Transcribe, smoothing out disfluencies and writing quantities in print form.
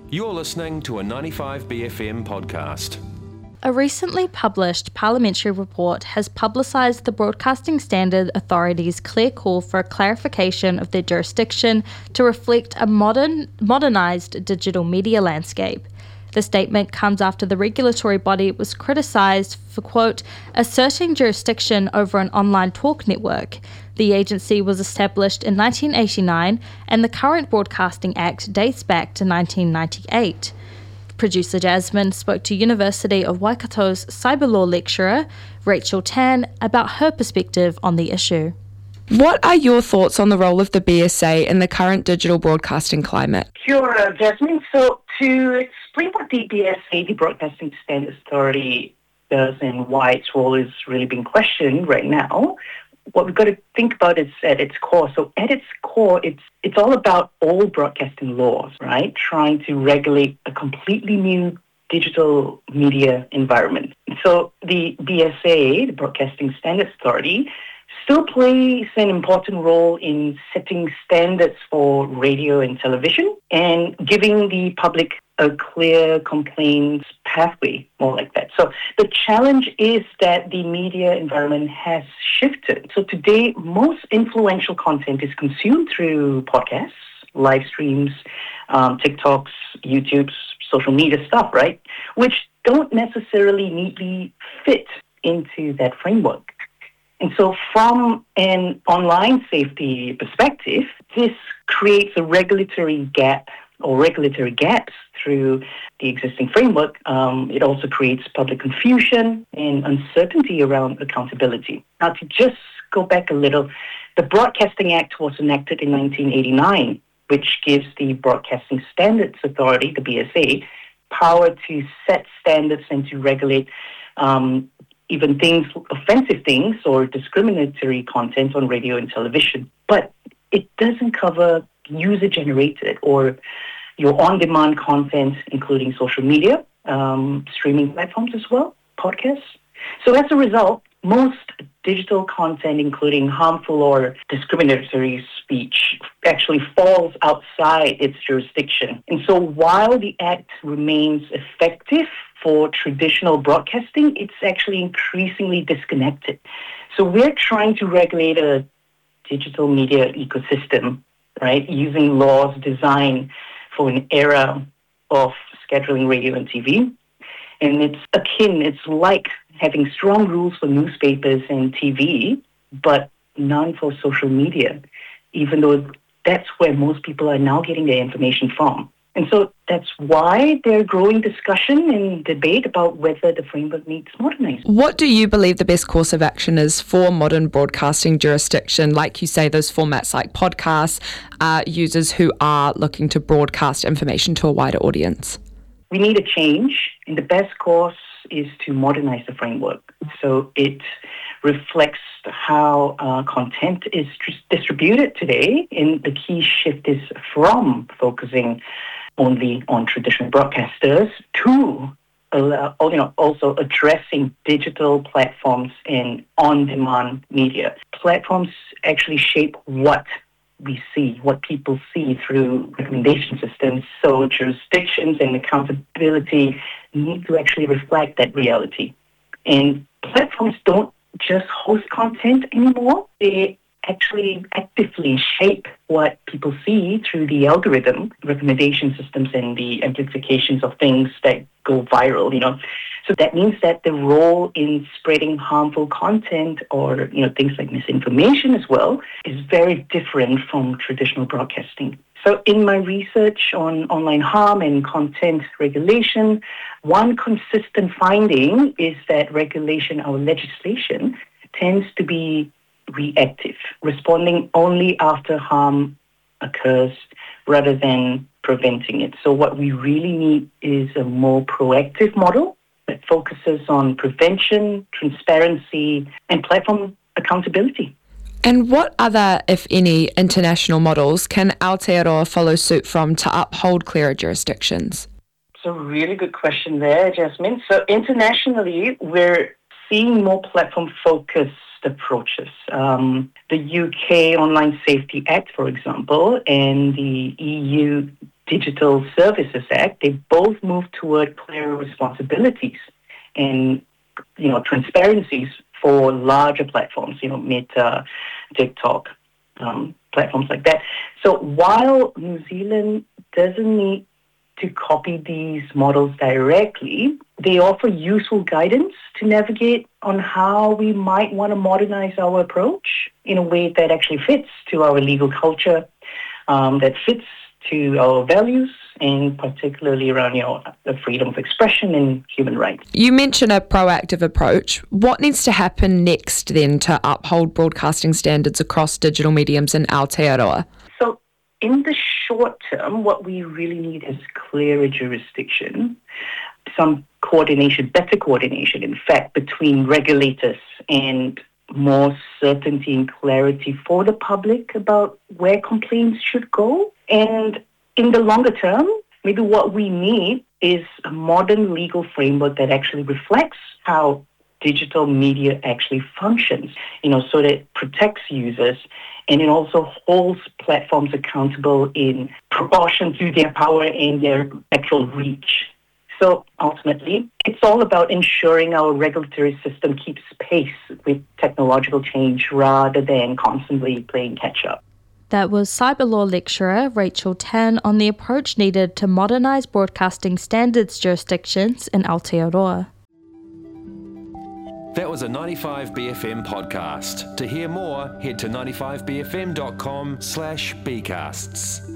You're listening to a 95BFM podcast. A recently published parliamentary report has publicised the Broadcasting Standard Authority's clear call for a clarification of their jurisdiction to reflect a modernised digital media landscape. The statement comes after the regulatory body was criticised for, quote, asserting jurisdiction over an online talk network. The agency was established in 1989 and the current Broadcasting Act dates back to 1998. Producer Jasmine spoke to University of Waikato's cyber law lecturer, Rachel Tan, about her perspective on the issue. What are your thoughts on the role of the BSA in the current digital broadcasting climate? Sure, Jasmine. So to explain what the BSA, the Broadcasting Standards Authority, does and why its role is really being questioned right now, what we've got to think about is at its core. So at its core, it's all about all broadcasting laws, right? Trying to regulate a completely new digital media environment. So the BSA, the Broadcasting Standards Authority, still plays an important role in setting standards for radio and television and giving the public a clear complaints pathway, more like that. So the challenge is that the media environment has shifted. So today, most influential content is consumed through podcasts, live streams, TikToks, YouTubes, social media stuff, right? Which don't necessarily neatly fit into that framework. And so from an online safety perspective, this creates a regulatory gap or regulatory gaps through the existing framework. It also creates public confusion and uncertainty around accountability. Now, to just go back a little, the Broadcasting Act was enacted in 1989, which gives the Broadcasting Standards Authority, the BSA, power to set standards and to regulate even things, offensive things or discriminatory content on radio and television. But it doesn't cover user-generated or your on-demand content, including social media, streaming platforms as well, podcasts. So as a result, most digital content, including harmful or discriminatory speech, actually falls outside its jurisdiction. And so while the Act remains effective for traditional broadcasting, it's actually increasingly disconnected. So we're trying to regulate a digital media ecosystem, right, using laws designed for an era of scheduling radio and TV. And it's like having strong rules for newspapers and TV, but none for social media, even though that's where most people are now getting their information from. And so that's why there's growing discussion and debate about whether the framework needs modernizing. What do you believe the best course of action is for modern broadcasting jurisdiction? Like you say, those formats like podcasts, users who are looking to broadcast information to a wider audience. We need a change, and the best course is to modernize the framework. So it reflects how content is distributed today, and the key shift is from focusing only on traditional broadcasters to also addressing digital platforms and on-demand media. Platforms actually shape what we see, what people see through recommendation systems. So jurisdictions and accountability need to actually reflect that reality. And platforms don't just host content anymore. They actually actively shape what people see through the algorithm, recommendation systems, and the amplifications of things that go viral, So that means that the role in spreading harmful content or, things like misinformation as well is very different from traditional broadcasting. So in my research on online harm and content regulation, one consistent finding is that regulation or legislation tends to be reactive, responding only after harm occurs rather than preventing it. So what we really need is a more proactive model that focuses on prevention, transparency, and platform accountability. And what other, if any, international models can Aotearoa follow suit from to uphold clearer jurisdictions? So really good question there, Jasmine. So internationally, we're seeing more platform-focused approaches. The UK Online Safety Act, for example, and the EU Digital Services Act, they both move toward clearer responsibilities and, transparencies for larger platforms, Meta, TikTok, platforms like that. So while New Zealand doesn't need to copy these models directly, they offer useful guidance to navigate on how we might want to modernize our approach in a way that actually fits to our legal culture, that fits to our values, and particularly around, the freedom of expression and human rights. You mentioned a proactive approach. What needs to happen next then to uphold broadcasting standards across digital mediums in Aotearoa? So in the short term, what we really need is clearer jurisdiction, some coordination, better coordination, in fact, between regulators and more certainty and clarity for the public about where complaints should go. And in the longer term, maybe what we need is a modern legal framework that actually reflects how digital media actually functions, so that it protects users and it also holds platforms accountable in proportion to their power and their actual reach. So ultimately, it's all about ensuring our regulatory system keeps pace with technological change rather than constantly playing catch-up. That was cyber law lecturer Rachel Tan on the approach needed to modernise broadcasting standards jurisdictions in Aotearoa. That was a 95BFM podcast. To hear more, head to 95bfm.com/bcasts.